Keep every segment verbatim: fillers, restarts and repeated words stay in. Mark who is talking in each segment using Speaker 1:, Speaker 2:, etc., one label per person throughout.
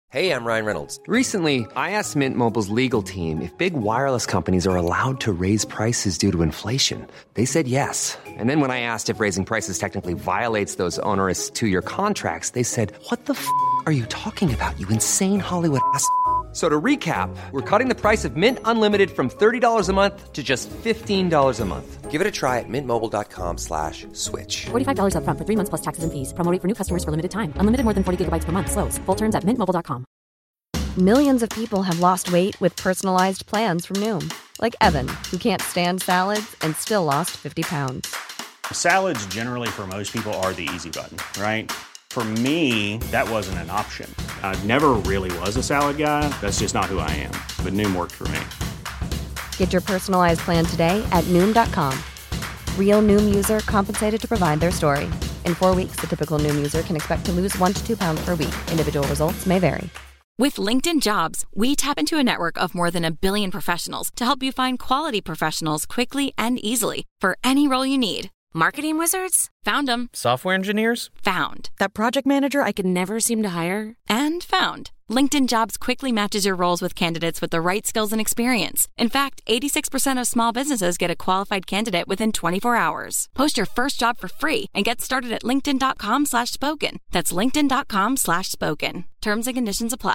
Speaker 1: Hey, I'm Ryan Reynolds.
Speaker 2: Recently, I asked Mint Mobile's legal team if big wireless companies are allowed to raise prices due to inflation. They said yes. And then when I asked if raising prices technically violates those onerous two-year contracts, they said, what the f*** are you talking about, you insane Hollywood ass f- So to recap, we're cutting the price of Mint Unlimited from thirty dollars a month to just fifteen dollars a month.
Speaker 1: Give it a try at mintmobile.com slash switch.
Speaker 3: forty-five dollars up front for three months plus taxes and fees. Promo rate for new customers for limited time. Unlimited more than forty gigabytes per month. Slows full terms at mint mobile dot com.
Speaker 4: Millions of people have lost weight with personalized plans from Noom. Like Evan, who can't stand salads and still lost fifty pounds.
Speaker 5: Salads generally for most people are the easy button, right? For me, that wasn't an option. I never really was a salad guy. That's just not who I am. But Noom worked for me.
Speaker 4: Get your personalized plan today at Noom dot com. Real Noom user compensated to provide their story. In four weeks, the typical Noom user can expect to lose one to two pounds per week. Individual results may vary.
Speaker 6: With LinkedIn Jobs, we tap into a network of more than a billion professionals to help you find quality professionals quickly and easily for any role you need. Marketing wizards? Found them.
Speaker 7: Software engineers?
Speaker 6: Found. That project manager I could never seem to hire? And found. LinkedIn Jobs quickly matches your roles with candidates with the right skills and experience. In fact, eighty-six percent of small businesses get a qualified candidate within twenty-four hours. Post your first job for free and get started at linkedin.com slash spoken. That's linkedin.com slash spoken. Terms and conditions apply.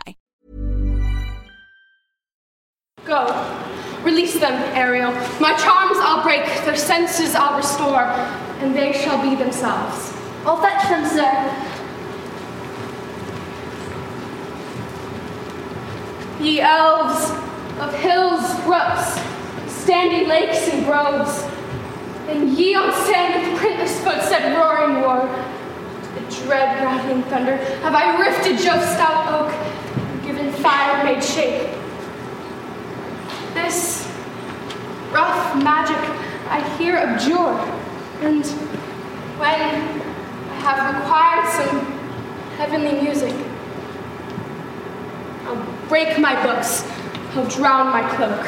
Speaker 8: Go. Release them, Ariel. My charms I'll break, their senses I'll restore, and they shall be themselves.
Speaker 9: I'll fetch them, sir.
Speaker 8: Ye elves of hills, brooks, standing lakes and groves, and ye on sand with printless footsteps roaring war, the dread rattling thunder, have I rifted Jove's stout oak, and given fire made shape. This rough magic I here abjure, and when I have required some heavenly music, I'll break my books, I'll drown my cloak.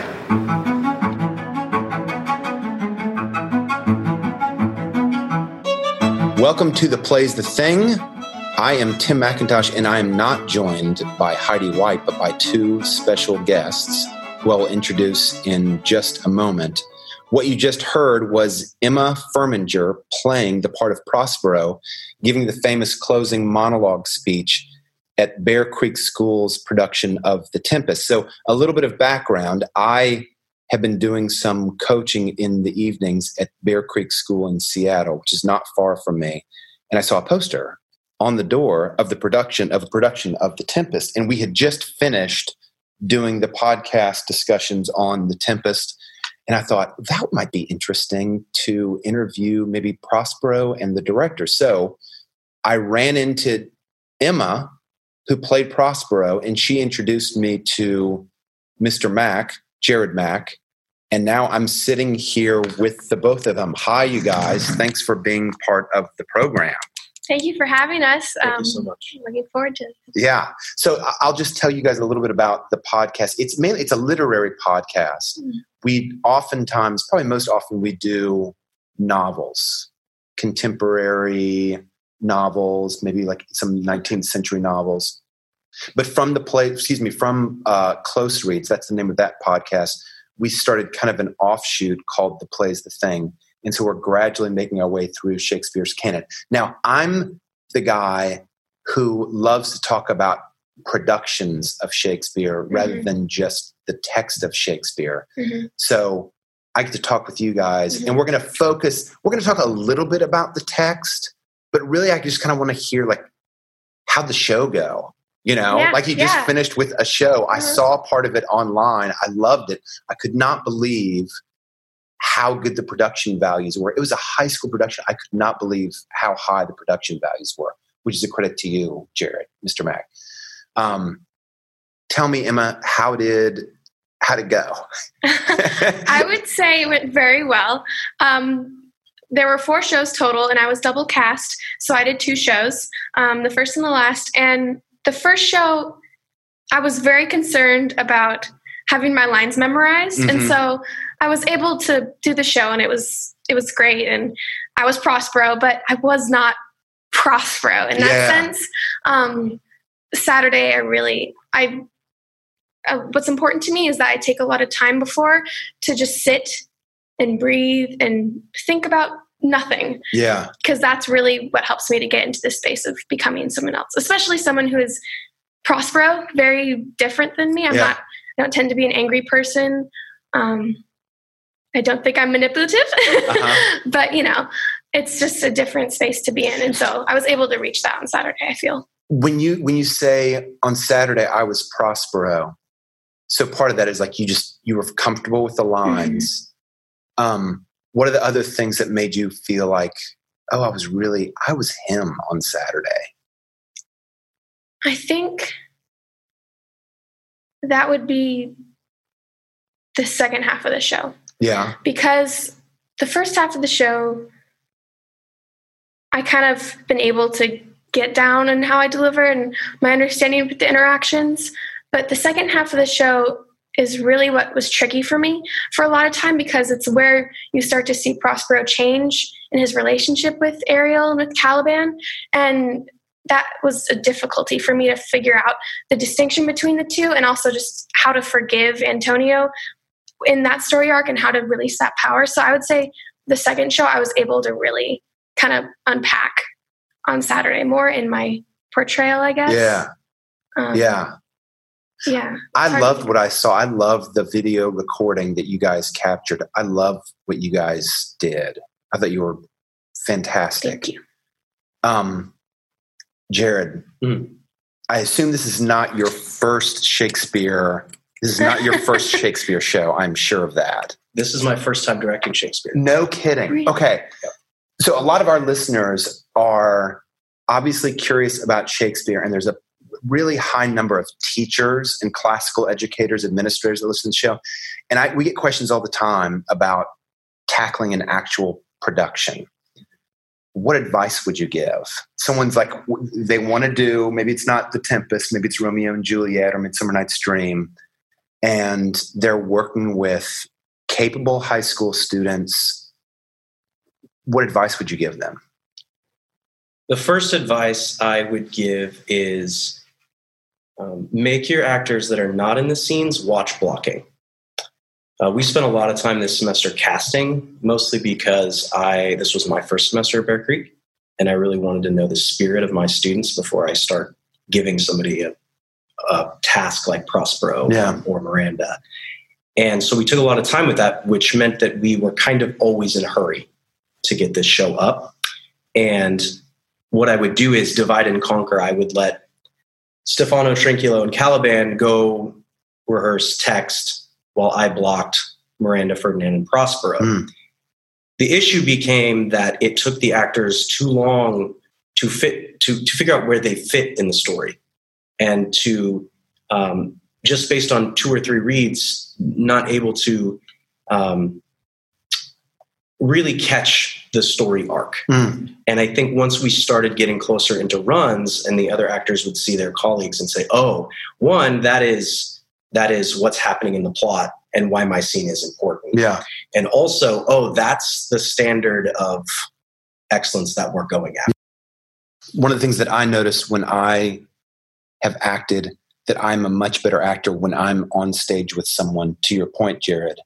Speaker 10: Welcome to The Play's the Thing. I am Tim McIntosh, and I am not joined by Heidi White, but by two special guests who I will introduce in just a moment. What you just heard was Emma Firminger playing the part of Prospero, giving the famous closing monologue speech at Bear Creek School's production of The Tempest. So a little bit of background. I have been doing some coaching in the evenings at Bear Creek School in Seattle, which is not far from me. And I saw a poster on the door of the production of a production of The Tempest. And we had just finished doing the podcast discussions on The Tempest. And I thought that might be interesting to interview maybe Prospero and the director. So I ran into Emma, who played Prospero, and she introduced me to Mister Mack, Jared Mack. And now I'm sitting here with the both of them. Hi, you guys. Thanks for being part of the program.
Speaker 8: Thank you for having us.
Speaker 10: Thank
Speaker 8: um,
Speaker 10: you so much.
Speaker 8: Looking forward to it.
Speaker 10: Yeah. So I'll just tell you guys a little bit about the podcast. It's mainly, it's a literary podcast. Mm. We oftentimes, probably most often, we do novels, contemporary novels, maybe like some nineteenth century novels. But from the play, excuse me, from uh, Close Reads, that's the name of that podcast, we started kind of an offshoot called The Play's the Thing. And so we're gradually making our way through Shakespeare's canon. Now, I'm the guy who loves to talk about productions of Shakespeare mm-hmm. rather than just the text of Shakespeare. Mm-hmm. So I get to talk with you guys, mm-hmm. and we're going to focus, we're going to talk a little bit about the text, but really I just kind of want to hear, like, how'd the show go? You know, yeah, like you just yeah. finished with a show. Mm-hmm. I saw part of it online. I loved it. I could not believe how good the production values were. It was a high school production. I could not believe how high the production values were, which is a credit to you, Jared, Mister Mack. Um, tell me, Emma, how did how did it go?
Speaker 8: I would say it went very well. Um, there were four shows total, and I was double cast, so I did two shows, um, the first and the last. And the first show, I was very concerned about having my lines memorized, mm-hmm. and so I was able to do the show, and it was it was great. And I was Prospero, but I was not Prospero in that yeah. sense. Um, Saturday, I really, I, uh, what's important to me is that I take a lot of time before to just sit and breathe and think about nothing.
Speaker 10: Yeah.
Speaker 8: Because that's really what helps me to get into this space of becoming someone else, especially someone who is Prospero, very different than me. I'm
Speaker 10: yeah.
Speaker 8: not, I don't tend to be an angry person. Um, I don't think I'm manipulative, uh-huh. but you know, it's just a different space to be in. And so I was able to reach that on Saturday, I feel.
Speaker 10: When you, when you say on Saturday, I was Prospero. So part of that is like, you just, you were comfortable with the lines. Mm-hmm. Um, what are the other things that made you feel like, oh, I was really, I was him on Saturday?
Speaker 8: I think that would be the second half of the show.
Speaker 10: Yeah.
Speaker 8: Because the first half of the show, I kind of been able to get down on how I deliver and my understanding with the interactions. But the second half of the show is really what was tricky for me for a lot of time, because it's where you start to see Prospero change in his relationship with Ariel and with Caliban. And that was a difficulty for me to figure out the distinction between the two, and also just how to forgive Antonio in that story arc and how to release that power. So I would say the second show, I was able to really kind of unpack on Saturday more in my portrayal, I guess.
Speaker 10: Yeah.
Speaker 8: Um,
Speaker 10: yeah.
Speaker 8: Yeah.
Speaker 10: I loved what I saw. I loved the video recording that you guys captured. I love what you guys did. I thought you were fantastic.
Speaker 8: Thank you.
Speaker 10: Um, Jared, mm. I assume this is not your first Shakespeare. This is not your first Shakespeare show. I'm sure of that.
Speaker 7: This is my first time directing Shakespeare.
Speaker 10: No kidding. Really? Okay. So a lot of our listeners are obviously curious about Shakespeare, and there's a really high number of teachers and classical educators, administrators that listen to the show. And I, we get questions all the time about tackling an actual production. What advice would you give? Someone's like, they want to do, maybe it's not The Tempest, maybe it's Romeo and Juliet or Midsummer Night's Dream, and they're working with capable high school students. What advice would you give them?
Speaker 7: The first advice I would give is um, make your actors that are not in the scenes watch blocking. Uh, we spent a lot of time this semester casting, mostly because I this was my first semester at Bear Creek, and I really wanted to know the spirit of my students before I start giving somebody a, a task like Prospero
Speaker 10: yeah.
Speaker 7: or Miranda. And so we took a lot of time with that, which meant that we were kind of always in a hurry to get this show up. And what I would do is divide and conquer. I would let Stefano, Trinculo, and Caliban go rehearse text while I blocked Miranda, Ferdinand, and Prospero. Mm. The issue became that it took the actors too long to fit to, to figure out where they fit in the story, and to um, just based on two or three reads, not able to um, really catch the story arc. Mm. And I think once we started getting closer into runs, and the other actors would see their colleagues and say, "Oh, one that is." That is what's happening in the plot and why my scene is important."
Speaker 10: Yeah.
Speaker 7: And also, oh, that's the standard of excellence that we're going at.
Speaker 10: One of the things that I noticed when I have acted, that I'm a much better actor when I'm on stage with someone, to your point, Jared,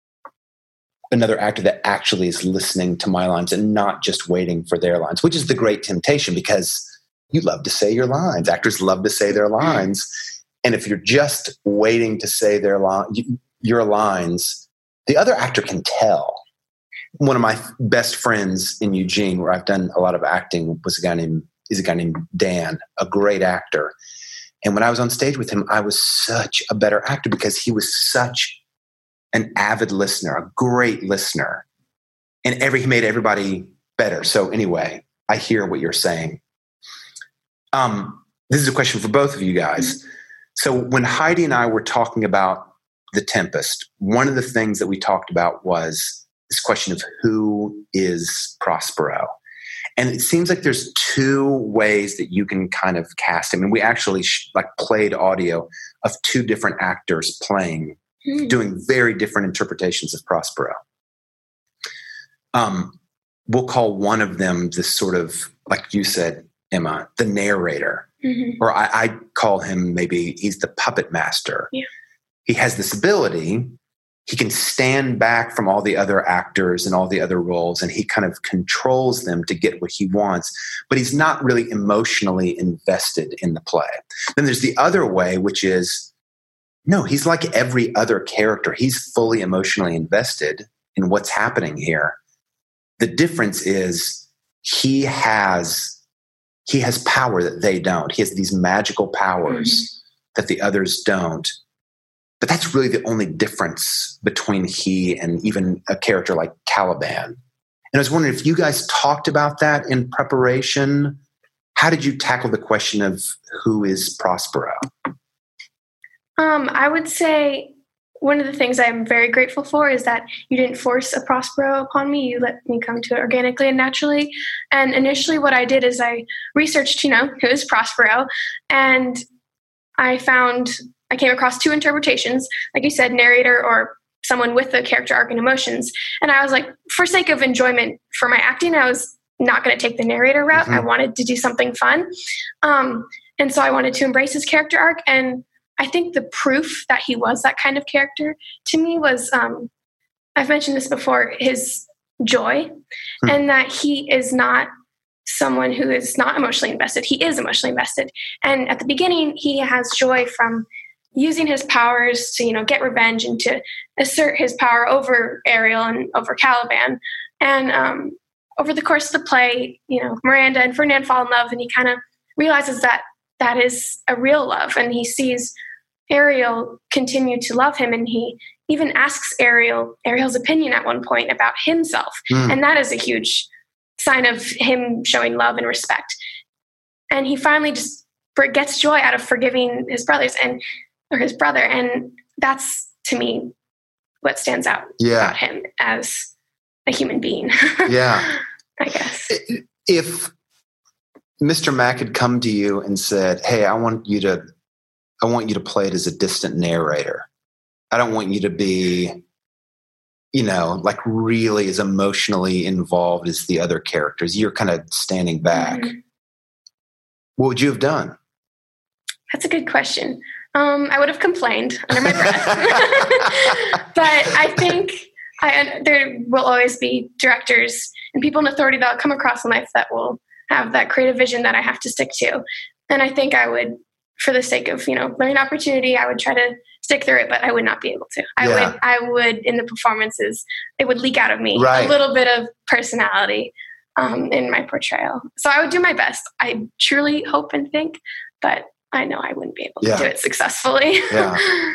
Speaker 10: another actor that actually is listening to my lines and not just waiting for their lines, which is the great temptation, because you love to say your lines. Actors love to say their lines. And if you're just waiting to say their line, your lines, the other actor can tell. One of my best friends in Eugene, where I've done a lot of acting, was a guy named is a guy named Dan, a great actor. And when I was on stage with him, I was such a better actor because he was such an avid listener, a great listener, and every he made everybody better. So anyway, I hear what you're saying. Um, this is a question for both of you guys. So when Heidi and I were talking about The Tempest, one of the things that we talked about was this question of who is Prospero. And it seems like there's two ways that you can kind of cast him. And we actually sh- like played audio of two different actors playing, mm. doing very different interpretations of Prospero. Um, we'll call one of them this sort of, like you said, Emma, the narrator.
Speaker 8: Mm-hmm.
Speaker 10: Or I, I call him, maybe he's the puppet master.
Speaker 8: Yeah.
Speaker 10: He has this ability. He can stand back from all the other actors and all the other roles, and he kind of controls them to get what he wants, but he's not really emotionally invested in the play. Then there's the other way, which is, no, he's like every other character. He's fully emotionally invested in what's happening here. The difference is he has he has power that they don't. He has these magical powers mm-hmm. that the others don't. But that's really the only difference between he and even a character like Caliban. And I was wondering if you guys talked about that in preparation. How did you tackle the question of who is Prospero?
Speaker 8: Um, I would say one of the things I'm very grateful for is that you didn't force a Prospero upon me. You let me come to it organically and naturally. And initially what I did is I researched, you know, who is Prospero. And I found, I came across two interpretations, like you said, narrator or someone with a character arc and emotions. And I was like, for sake of enjoyment for my acting, I was not going to take the narrator route. Mm-hmm. I wanted to do something fun. Um, and so I wanted to embrace his character arc. And I think the proof that he was that kind of character to me was, um, I've mentioned this before, his joy mm-hmm. and that he is not someone who is not emotionally invested. He is emotionally invested. And at the beginning, he has joy from using his powers to, you know, get revenge and to assert his power over Ariel and over Caliban. And um, over the course of the play, you know, Miranda and Ferdinand fall in love, and he kind of realizes that that is a real love. And he sees Ariel continue to love him, and he even asks Ariel, Ariel's opinion at one point about himself. Mm. And that is a huge sign of him showing love and respect. And he finally just gets joy out of forgiving his brothers and or his brother. And that's, to me, what stands out
Speaker 10: yeah.
Speaker 8: about him as a human being.
Speaker 10: Yeah.
Speaker 8: I guess.
Speaker 10: If Mister Mack had come to you and said, hey, I want you to, I want you to play it as a distant narrator. I don't want you to be, you know, like really as emotionally involved as the other characters. You're kind of standing back. Mm-hmm. What would you have done?
Speaker 8: That's a good question. Um, I would have complained under my breath. But I think I, there will always be directors and people in authority that will come across in life that will have that creative vision that I have to stick to. And I think I would, for the sake of, you know, learning opportunity, I would try to stick through it, but I would not be able to. I yeah. would, I would, in the performances, it would leak out of me right. a little bit of personality um, in my portrayal. So I would do my best. I truly hope and think, but I know I wouldn't be able yeah. to do it successfully.
Speaker 10: yeah.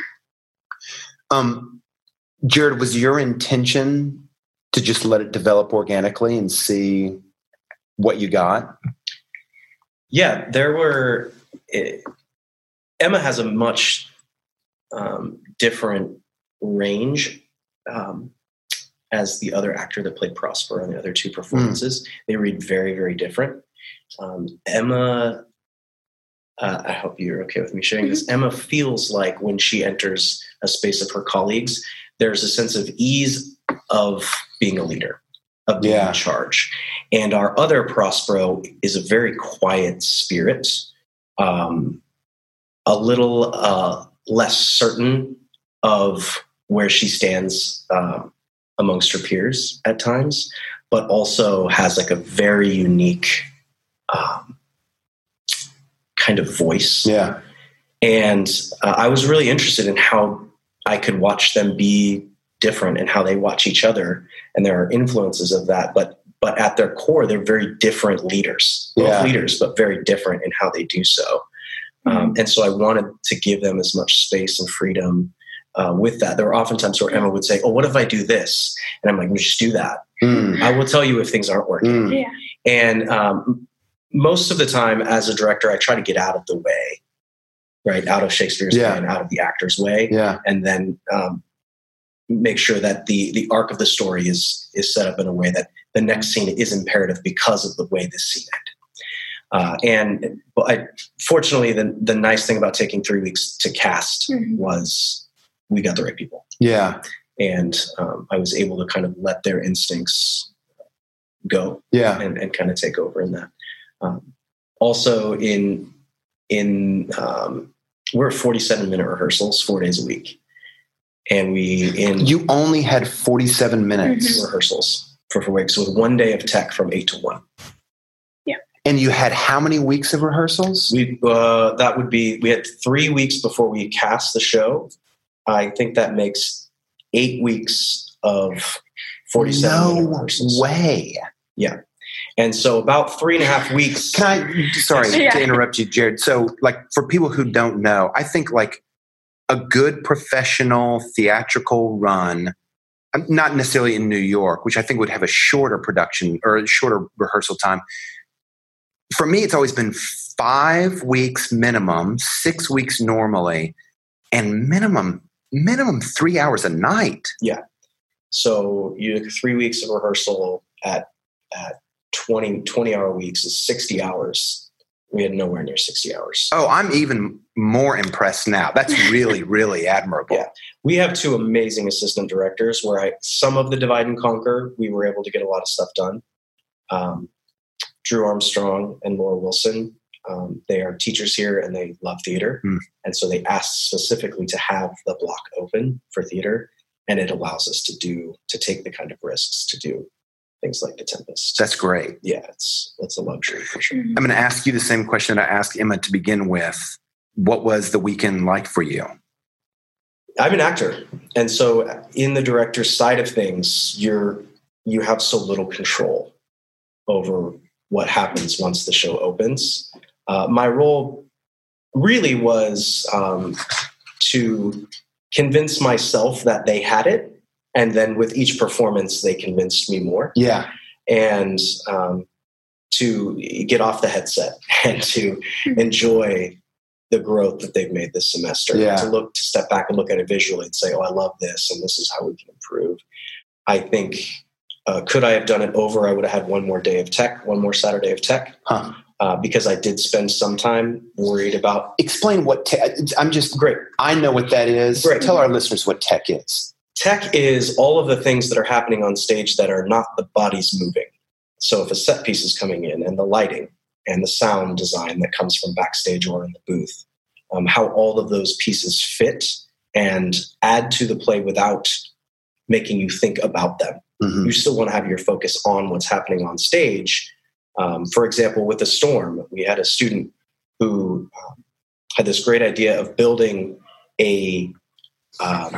Speaker 10: Um, Jared, was your intention to just let it develop organically and see what you got?
Speaker 7: Yeah, there were. It, Emma has a much um, different range um, as the other actor that played Prospero in the other two performances. Mm. They read very, very different. Um, Emma. Uh, I hope you're okay with me sharing this. Emma feels like when she enters a space of her colleagues, there's a sense of ease of being a leader, of being yeah. in charge. And our other Prospero is a very quiet spirit, um, a little uh, less certain of where she stands um, amongst her peers at times, but also has like a very unique um, kind of voice.
Speaker 10: Yeah.
Speaker 7: And uh, I was really interested in how I could watch them be different and how they watch each other. And there are influences of that, but, but at their core, they're very different leaders, both yeah. leaders, but very different in how they do so. Mm-hmm. Um, and so I wanted to give them as much space and freedom uh, with that. There were often times where Emma would say, oh, what if I do this? And I'm like, well, just do that. Mm. I will tell you if things aren't working.
Speaker 10: Mm.
Speaker 8: Yeah.
Speaker 7: And, um, most of the time as a director, I try to get out of the way, right? Out of Shakespeare's
Speaker 10: yeah.
Speaker 7: way and out of the actor's way.
Speaker 10: Yeah.
Speaker 7: And then um, make sure that the the arc of the story is is set up in a way that the next scene is imperative because of the way this scene ended. Uh, and but I, fortunately, the, the nice thing about taking three weeks to cast mm-hmm. was we got the right people.
Speaker 10: Yeah.
Speaker 7: And um, I was able to kind of let their instincts go
Speaker 10: yeah.
Speaker 7: and, and kind of take over in that. Um, also in in um, we're at forty-seven minute rehearsals, four days a week, and we in
Speaker 10: you only had forty-seven minutes
Speaker 7: mm-hmm. rehearsals for four weeks with one day of tech from eight to one.
Speaker 8: Yeah,
Speaker 10: and you had how many weeks of rehearsals?
Speaker 7: We uh, that would be we had three weeks before we cast the show. I think that makes eight weeks of forty-seven
Speaker 10: no
Speaker 7: minute rehearsals.
Speaker 10: way.
Speaker 7: Yeah. And so about three and a half weeks.
Speaker 10: Can I, sorry
Speaker 8: yeah.
Speaker 10: to interrupt you, Jared. So like for people who don't know, I think like a good professional theatrical run, not necessarily in New York, which I think would have a shorter production or a shorter rehearsal time. For me, it's always been five weeks minimum, six weeks normally, and minimum, minimum three hours a night.
Speaker 7: Yeah. So you have three weeks of rehearsal at, at twenty, twenty hour weeks is sixty hours. We had nowhere near sixty hours.
Speaker 10: Oh, I'm even more impressed now. That's really, really admirable.
Speaker 7: Yeah. We have two amazing assistant directors where I, some of the Divide and Conquer, we were able to get a lot of stuff done. Um, Drew Armstrong and Laura Wilson, um, they are teachers here and they love theater. Mm. And so they asked specifically to have the block open for theater. And it allows us to do, to take the kind of risks to do things like The Tempest.
Speaker 10: That's great.
Speaker 7: Yeah, it's it's a luxury for sure.
Speaker 10: I'm going to ask you the same question that I asked Emma to begin with. What was the weekend like for you?
Speaker 7: I'm an actor. And so in the director's side of things, you're you have so little control over what happens once the show opens. Uh, my role really was um, to convince myself that they had it. And then with each performance, they convinced me more.
Speaker 10: Yeah.
Speaker 7: And um, to get off the headset and to enjoy the growth that they've made this semester.
Speaker 10: Yeah.
Speaker 7: To look, to step back and look at it visually and say, oh, I love this. And this is how we can improve. I think, uh, could I have done it over? I would have had one more day of tech, one more Saturday of tech.
Speaker 10: Huh.
Speaker 7: Uh, because I did spend some time worried about.
Speaker 10: Explain what tech, I'm just
Speaker 7: great.
Speaker 10: I know what that is.
Speaker 7: Great.
Speaker 10: Tell our listeners what tech is.
Speaker 7: Tech is all of the things that are happening on stage that are not the bodies moving. So if a set piece is coming in and the lighting and the sound design that comes from backstage or in the booth, um, how all of those pieces fit and add to the play without making you think about them. Mm-hmm. You still want to have your focus on what's happening on stage. Um, for example, with The Storm, we had a student who um, had this great idea of building a um,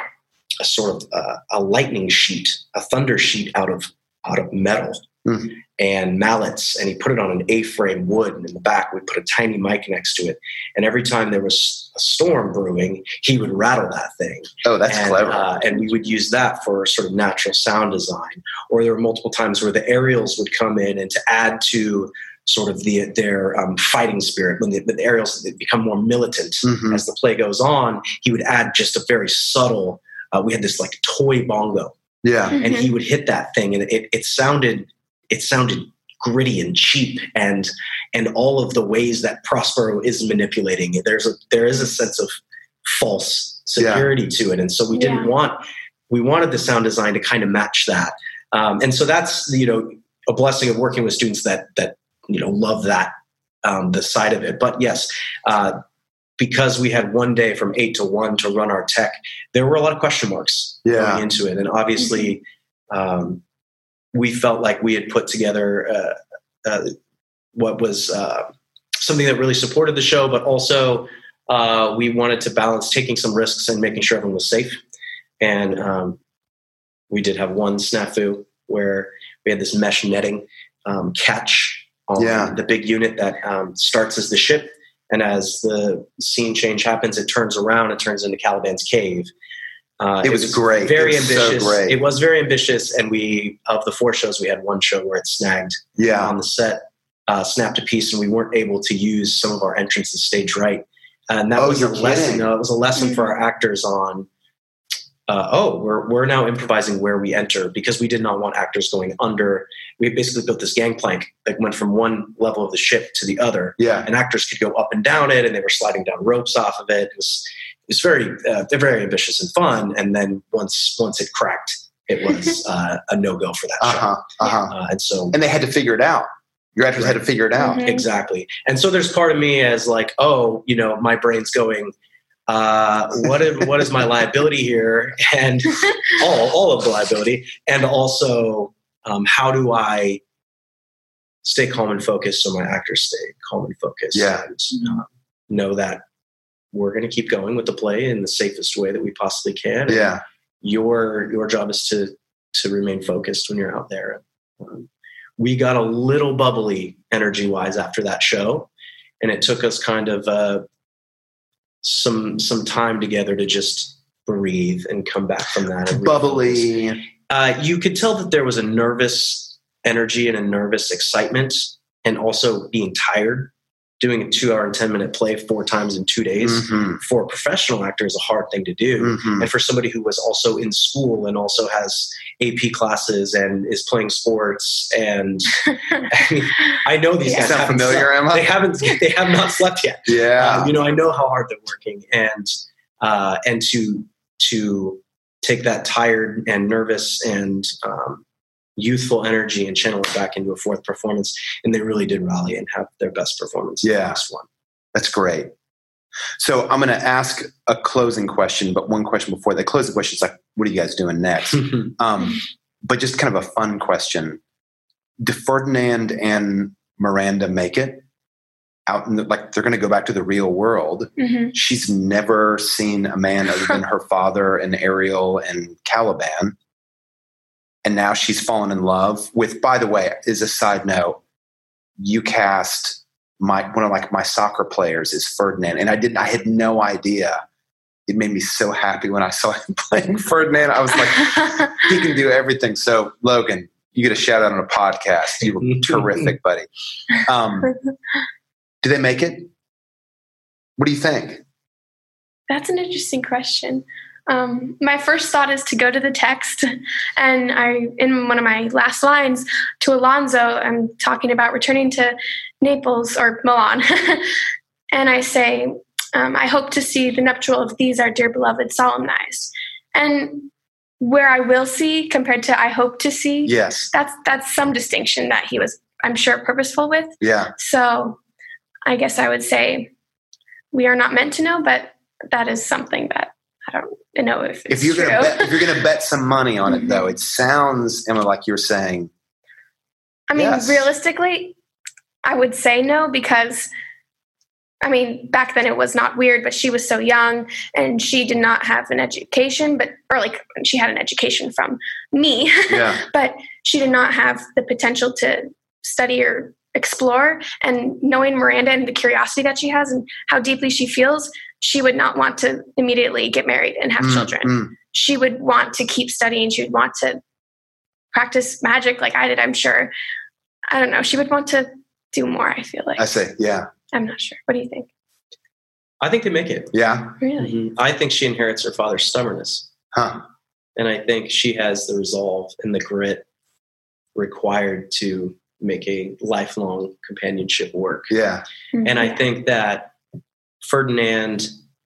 Speaker 7: a sort of uh, a lightning sheet, a thunder sheet out of out of metal mm-hmm. and mallets, and he put it on an A-frame wood, and in the back we put a tiny mic next to it. And every time there was a storm brewing, he would rattle that thing.
Speaker 10: Oh, that's
Speaker 7: and,
Speaker 10: clever.
Speaker 7: Uh, and we would use that for sort of natural sound design. Or there were multiple times where the aerials would come in, and to add to sort of the, their um, fighting spirit, when the, the aerials they become more militant mm-hmm. as the play goes on, he would add just a very subtle. Uh, we had this like toy bongo,
Speaker 10: yeah,
Speaker 7: mm-hmm. and he would hit that thing, and it it sounded it sounded gritty and cheap, and and all of the ways that Prospero is manipulating it. There's a there is a sense of false security yeah. to it, and so we didn't yeah. want we wanted the sound design to kind of match that, um, and so that's you know a blessing of working with students that that you know love that um, the side of it. But yes. Uh, Because we had one day from eight to one to run our tech, there were a lot of question marks
Speaker 10: yeah.
Speaker 7: going into it. And obviously, um, we felt like we had put together uh, uh, what was uh, something that really supported the show, but also uh, we wanted to balance taking some risks and making sure everyone was safe. And um, we did have one snafu where we had this mesh netting um, catch on
Speaker 10: yeah.
Speaker 7: the big unit that um, starts as the ship. And as the scene change happens, it turns around. It turns into Caliban's cave. Uh,
Speaker 10: it, it was, was great.
Speaker 7: Very
Speaker 10: it was
Speaker 7: ambitious.
Speaker 10: So great.
Speaker 7: It was very ambitious. And we, of the four shows, we had one show where it snagged
Speaker 10: yeah.
Speaker 7: on the set, uh, snapped a piece, and we weren't able to use some of our entrances stage right. And that
Speaker 10: oh,
Speaker 7: was a
Speaker 10: kidding.
Speaker 7: lesson. Uh, it was a lesson for our actors on. Uh, oh, we're we're now improvising where we enter, because we did not want actors going under. We basically built this gangplank that went from one level of the ship to the other.
Speaker 10: Yeah,
Speaker 7: and actors could go up and down it, and they were sliding down ropes off of it. It was it was very uh, they're very ambitious and fun. And then once once it cracked, it was uh, a no go for that
Speaker 10: uh-huh,
Speaker 7: show.
Speaker 10: Uh-huh.
Speaker 7: Uh, and so
Speaker 10: and they had to figure it out. Your actors right. had to figure it out.
Speaker 7: Mm-hmm. Exactly. And so there's part of me as like, oh, you know, my brain's going, uh, what is, what is my liability here? And all, all of the liability. And also, um, how do I stay calm and focused so my actors stay calm and focused?
Speaker 10: Yeah.
Speaker 7: And um, know that we're going to keep going with the play in the safest way that we possibly can. And
Speaker 10: yeah.
Speaker 7: your, your job is to, to remain focused when you're out there. Um, we got a little bubbly energy wise after that show. And it took us kind of, uh, some, some time together to just breathe and come back from that.
Speaker 10: Bubbly.
Speaker 7: Uh, you could tell that there was a nervous energy and a nervous excitement, and also being tired. Doing a two hour and ten minute play four times in two days
Speaker 10: mm-hmm.
Speaker 7: for a professional actor is a hard thing to do.
Speaker 10: Mm-hmm.
Speaker 7: And for somebody who was also in school and also has A P classes and is playing sports. And I mean, I know these
Speaker 10: yeah.
Speaker 7: guys
Speaker 10: Sound
Speaker 7: haven't
Speaker 10: familiar,
Speaker 7: slept.
Speaker 10: Emma?
Speaker 7: They haven't, they have not slept yet.
Speaker 10: Yeah.
Speaker 7: Um, you know, I know how hard they're working, and, uh, and to, to take that tired and nervous and, um, youthful energy and channel it back into a fourth performance. And they really did rally and have their best performance in
Speaker 10: yeah.
Speaker 7: the next one.
Speaker 10: That's great. So I'm going to ask a closing question, but one question before the closing question is like, what are you guys doing next? um, but just kind of a fun question. Do Ferdinand and Miranda make it out in the, like they're going to go back to the real world?
Speaker 8: Mm-hmm.
Speaker 10: She's never seen a man other than her father and Ariel and Caliban. And now she's fallen in love with, by the way, as a side note, you cast my, one of like my soccer players is Ferdinand. And I didn't, I had no idea. It made me so happy when I saw him playing Ferdinand. I was like, he can do everything. So Logan, you get a shout out on a podcast. You were terrific, buddy. Um, do they make it? What do you think?
Speaker 8: That's an interesting question. Um, my first thought is to go to the text, and I, in one of my last lines to Alonzo, I'm talking about returning to Naples or Milan. And I say, um, I hope to see the nuptial of these, our dear beloved, solemnized. And where I will see compared to I hope to see,
Speaker 10: yes,
Speaker 8: that's, that's some distinction that he was, I'm sure, purposeful with.
Speaker 10: Yeah.
Speaker 8: So I guess I would say we are not meant to know, but that is something that I don't know if it's
Speaker 10: if you're
Speaker 8: true.
Speaker 10: Gonna bet, if you're going to bet some money on
Speaker 8: mm-hmm.
Speaker 10: it, though, it sounds, Emma, like you're saying.
Speaker 8: I mean,
Speaker 10: yes.
Speaker 8: realistically, I would say no, because, I mean, back then it was not weird, but she was so young and she did not have an education, but, or like she had an education from me,
Speaker 10: yeah.
Speaker 8: but she did not have the potential to study or explore. And knowing Miranda and the curiosity that she has and how deeply she feels, she would not want to immediately get married and have mm, children. Mm. She would want to keep studying. She would want to practice magic like I did, I'm sure. I don't know. She would want to do more, I feel like.
Speaker 10: I say, yeah.
Speaker 8: I'm not sure. What do you think?
Speaker 7: I think they make it.
Speaker 10: Yeah.
Speaker 8: Really?
Speaker 7: Mm-hmm. I think she inherits her father's stubbornness.
Speaker 10: Huh.
Speaker 7: And I think she has the resolve and the grit required to make a lifelong companionship work.
Speaker 10: Yeah.
Speaker 8: Mm-hmm.
Speaker 7: And I think that Ferdinand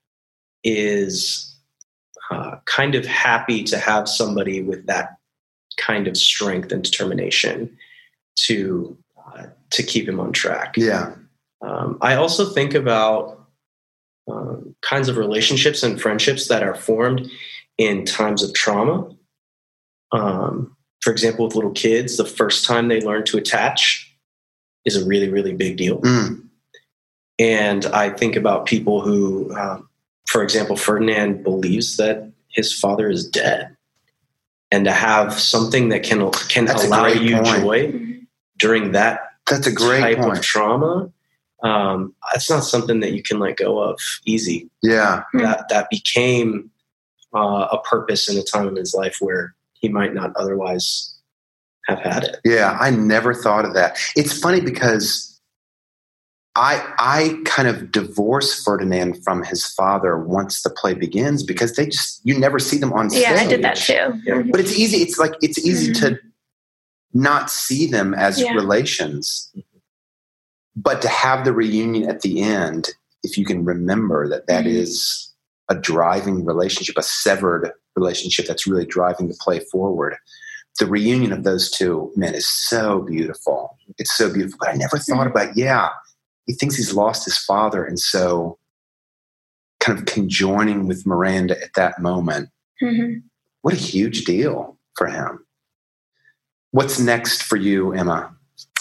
Speaker 7: is uh, kind of happy to have somebody with that kind of strength and determination to uh, to keep him on track.
Speaker 10: Yeah.
Speaker 7: Um, I also think about um, kinds of relationships and friendships that are formed in times of trauma. Um, for example, with little kids, the first time they learn to attach is a really, really big deal.
Speaker 10: Mm.
Speaker 7: And I think about people who, um, for example, Ferdinand believes that his father is dead. And to have something that can can
Speaker 10: That's
Speaker 7: allow you
Speaker 10: point.
Speaker 7: joy during that
Speaker 10: That's a great
Speaker 7: type
Speaker 10: point.
Speaker 7: of trauma, um, it's not something that you can let go of easy.
Speaker 10: Yeah.
Speaker 7: That that became uh, a purpose in a time in his life where he might not otherwise have had it.
Speaker 10: Yeah, I never thought of that. It's funny because I I kind of divorce Ferdinand from his father once the play begins because they just you never see them on stage.
Speaker 8: Yeah, I did that too.
Speaker 7: Yeah.
Speaker 10: But it's easy. It's like it's easy mm-hmm. to not see them as
Speaker 8: yeah.
Speaker 10: relations, but to have the reunion at the end, if you can remember that that mm-hmm. is a driving relationship, a severed relationship that's really driving the play forward. the reunion of those two men is so beautiful. It's so beautiful. But I never thought about, yeah, he thinks he's lost his father. And so kind of conjoining with Miranda at that moment, mm-hmm. what a huge deal for him. What's next for you, Emma?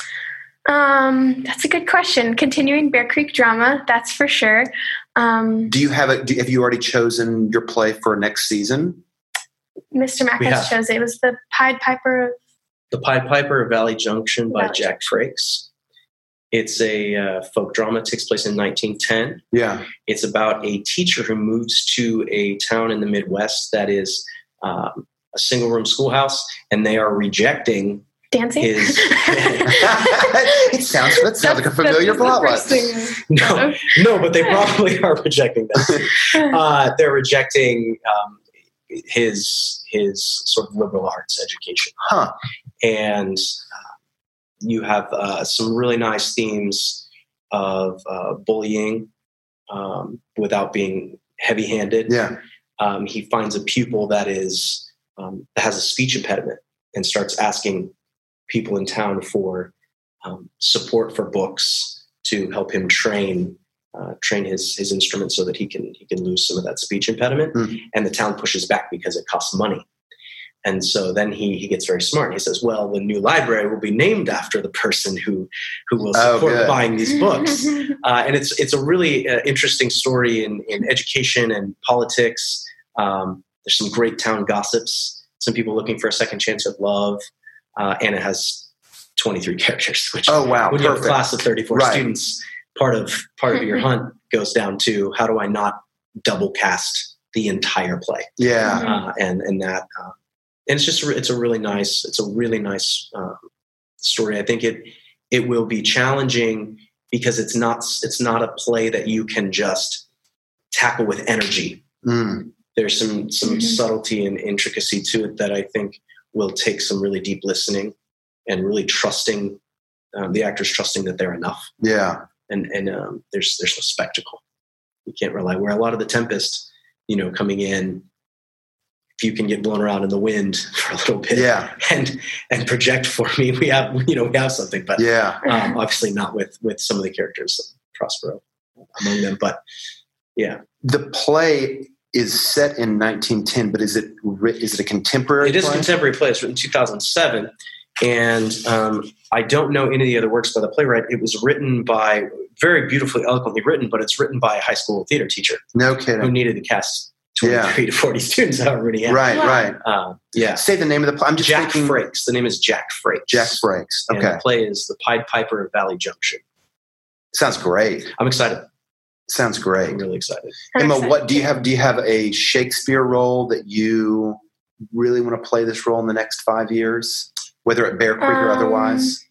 Speaker 8: Um, that's a good question. Continuing Bear Creek drama, that's for sure. Um,
Speaker 10: do you have a, do, have you already chosen your play for next season?
Speaker 8: Mister Mack has chosen. It was the Pied Piper of...
Speaker 7: The Pied Piper of Valley Junction by
Speaker 8: Valley
Speaker 7: Jack Frakes. It's a uh, folk drama. It takes place in nineteen ten.
Speaker 10: Yeah.
Speaker 7: It's about a teacher who moves to a town in the Midwest that is um, a single-room schoolhouse, and they are rejecting
Speaker 8: dancing.
Speaker 7: His...
Speaker 10: it sounds that sounds like a familiar plot line.
Speaker 7: No, no, but they probably are rejecting that. Uh, they're rejecting um, his his sort of liberal arts education,
Speaker 10: huh?
Speaker 7: And uh, you have uh, some really nice themes of uh, bullying um, without being heavy-handed.
Speaker 10: Yeah,
Speaker 7: um, he finds a pupil that is um, that has a speech impediment and starts asking people in town for um, support for books to help him train uh, train his his instrument so that he can he can lose some of that speech impediment. Mm. And the town pushes back because it costs money. And so then he he gets very smart. He says, "Well, the new library will be named after the person who who will support oh, buying these books." uh, and it's it's a really uh, interesting story in in education and politics. Um, there's some great town gossips. Some people looking for a second chance at love. Uh, and it has twenty-three characters, which
Speaker 10: oh, wow.
Speaker 7: when you have a class of thirty-four
Speaker 10: right.
Speaker 7: students, part of part of your hunt goes down to how do I not double cast the entire play?
Speaker 10: Yeah,
Speaker 7: uh, and and that uh, and it's just it's a really nice it's a really nice uh, story. I think it it will be challenging because it's not it's not a play that you can just tackle with energy.
Speaker 10: Mm.
Speaker 7: There's some some mm-hmm. subtlety and intricacy to it that I think will take some really deep listening and really trusting um, the actors trusting that they're enough.
Speaker 10: Yeah.
Speaker 7: And, and um, there's, there's no spectacle. You can't rely where a lot of the Tempest, you know, coming in, if you can get blown around in the wind for a little bit
Speaker 10: yeah.
Speaker 7: and, and project for me, we have, you know, we have something, but
Speaker 10: yeah.
Speaker 7: um, obviously not with, with some of the characters, Prospero among them, but yeah.
Speaker 10: The play is set in nineteen ten, but is it is it a contemporary
Speaker 7: It is
Speaker 10: play?
Speaker 7: a contemporary play. It's written in two thousand seven, and um, I don't know any of the other works by the playwright. It was written by, very beautifully, eloquently written, but it's written by a high school theater teacher.
Speaker 10: No kidding.
Speaker 7: Who needed to cast twenty-three
Speaker 10: yeah.
Speaker 7: to forty students, however many.
Speaker 10: Right, wow. right.
Speaker 7: Uh, yeah.
Speaker 10: Say the name of the play. I'm just
Speaker 7: Jack
Speaker 10: thinking...
Speaker 7: Frakes. The name is Jack Frakes.
Speaker 10: Jack Frakes. Okay.
Speaker 7: And the play is The Pied Piper of Valley Junction.
Speaker 10: Sounds great.
Speaker 7: I'm excited.
Speaker 10: Sounds great.
Speaker 7: I'm really excited.
Speaker 10: Emma, what do you have? Do you have a Shakespeare role that you really want to play this role in the next five years, whether at Bear Creek um, or otherwise?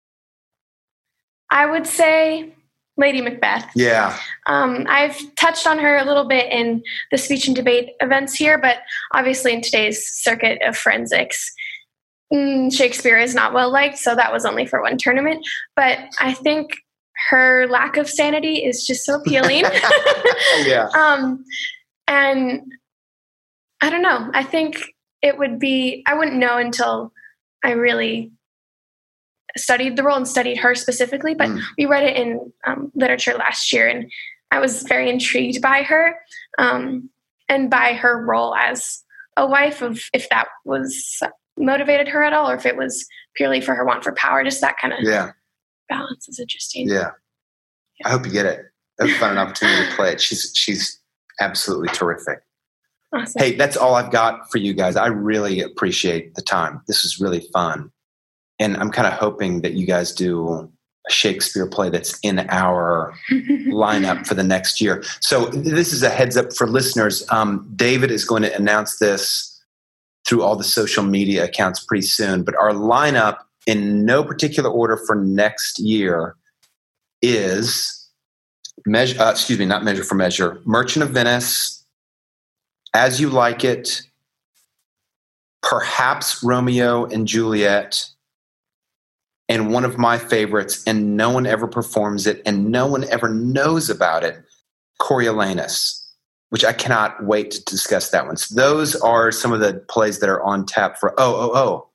Speaker 8: I would say Lady Macbeth.
Speaker 10: Yeah.
Speaker 8: Um, I've touched on her a little bit in the speech and debate events here, but obviously in today's circuit of forensics, mm, Shakespeare is not well liked, so that was only for one tournament. But I think her lack of sanity is just so appealing.
Speaker 10: yeah.
Speaker 8: Um, and I don't know. I think it would be, I wouldn't know until I really studied the role and studied her specifically, but mm. we read it in um, literature last year, and I was very intrigued by her um, and by her role as a wife, of if that was motivated her at all, or if it was purely for her want for power. Just that kind of
Speaker 10: yeah.
Speaker 8: balance is interesting.
Speaker 10: Yeah. yeah. I hope you get it. I hope you find an opportunity to play it. She's she's absolutely terrific.
Speaker 8: Awesome.
Speaker 10: Hey, that's all I've got for you guys. I really appreciate the time. This was really fun. And I'm kind of hoping that you guys do a Shakespeare play that's in our lineup for the next year. So this is a heads up for listeners. Um, David is going to announce this through all the social media accounts pretty soon. But our lineup, in no particular order for next year, is measure. Uh, excuse me, not Measure for Measure. Merchant of Venice, As You Like It, perhaps Romeo and Juliet, and one of my favorites, and no one ever performs it, and no one ever knows about it, Coriolanus, which I cannot wait to discuss that one. So those are some of the plays that are on tap for, oh, oh, oh,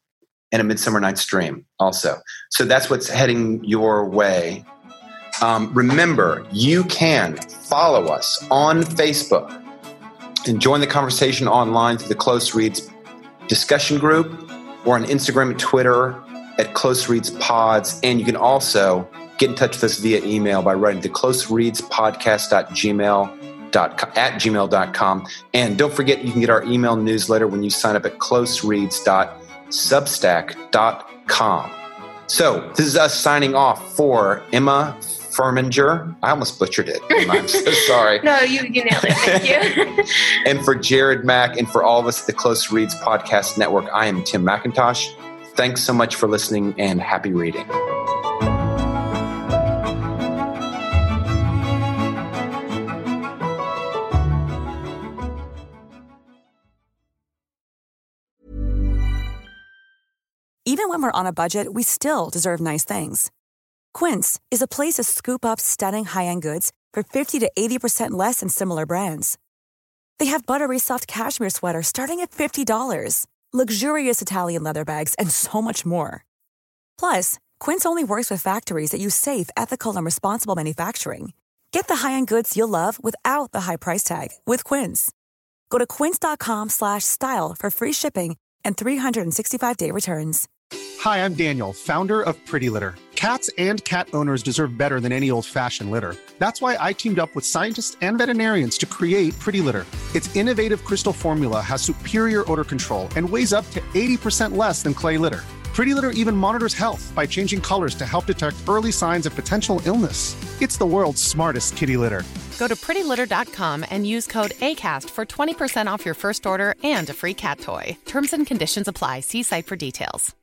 Speaker 10: and A Midsummer Night's Dream also. So that's what's heading your way. Um, remember, you can follow us on Facebook and join the conversation online through the Close Reads discussion group, or on Instagram and Twitter at Close Reads Pods. And you can also get in touch with us via email by writing to closereadspodcast at gmail dot com, at gmail dot com. And don't forget, you can get our email newsletter when you sign up at closereads dot substack dot com. So this is us signing off for Emma Furminger. I almost butchered it. Emma, I'm so sorry.
Speaker 8: No, you, you nailed it. Thank you.
Speaker 10: And for Jared Mack and for all of us at the Close Reads Podcast Network, I am Tim McIntosh. Thanks so much for listening, and happy reading.
Speaker 11: Even when we're on a budget, we still deserve nice things. Quince is a place to scoop up stunning high-end goods for fifty to eighty percent less than similar brands. They have buttery soft cashmere sweaters starting at fifty dollars, luxurious Italian leather bags, and so much more. Plus, Quince only works with factories that use safe, ethical, and responsible manufacturing. Get the high-end goods you'll love without the high price tag with Quince. Go to quince.com slash style for free shipping and three sixty-five day returns.
Speaker 12: Hi, I'm Daniel, founder of Pretty Litter. Cats and cat owners deserve better than any old-fashioned litter. That's why I teamed up with scientists and veterinarians to create Pretty Litter. Its innovative crystal formula has superior odor control and weighs up to eighty percent less than clay litter. Pretty Litter even monitors health by changing colors to help detect early signs of potential illness. It's the world's smartest kitty litter.
Speaker 13: Go to pretty litter dot com and use code ACAST for twenty percent off your first order and a free cat toy. Terms and conditions apply. See site for details.